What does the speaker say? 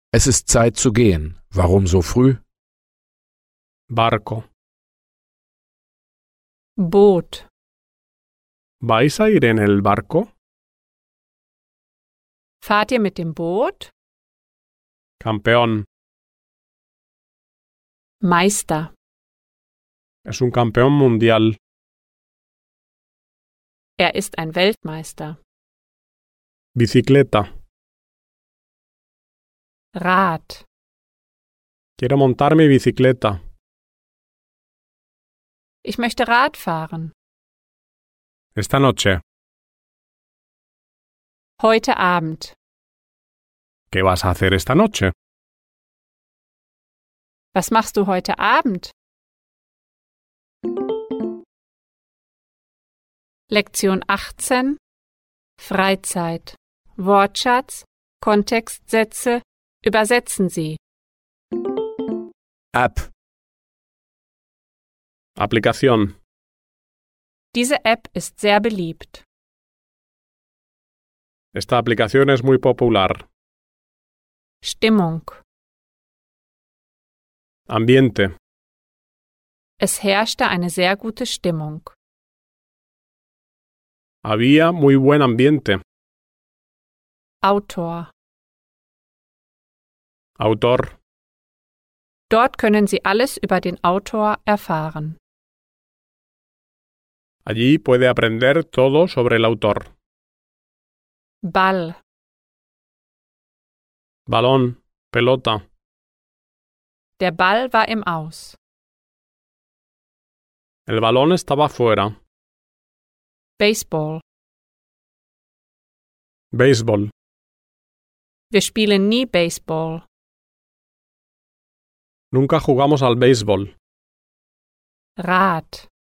Es ist Zeit zu gehen. Warum so früh? Barco. Boot. ¿Vais a ir en el barco? Fahrt ihr mit dem Boot? Campeón. Meister. Es un campeón mundial. Er ist ein Weltmeister. Bicicleta. Rad. Quiero montar mi bicicleta. Ich möchte Rad fahren. Esta noche. Heute Abend. ¿Qué vas a hacer esta noche? Was machst du heute Abend? Lektion 18. Freizeit. Wortschatz, Kontextsätze, übersetzen Sie. App. Aplicación. Diese App ist sehr beliebt. Esta aplicación es muy popular. Stimmung. Ambiente. Es herrschte eine sehr gute Stimmung. Había muy buen ambiente. Autor. Autor. Dort können Sie alles über den Autor erfahren. Allí puede aprender todo sobre el autor. Ball. Balón. Pelota. Der Ball war im Aus. El balón estaba fuera. Baseball. Béisbol. Wir spielen nie Baseball. Nunca jugamos al béisbol. Rad.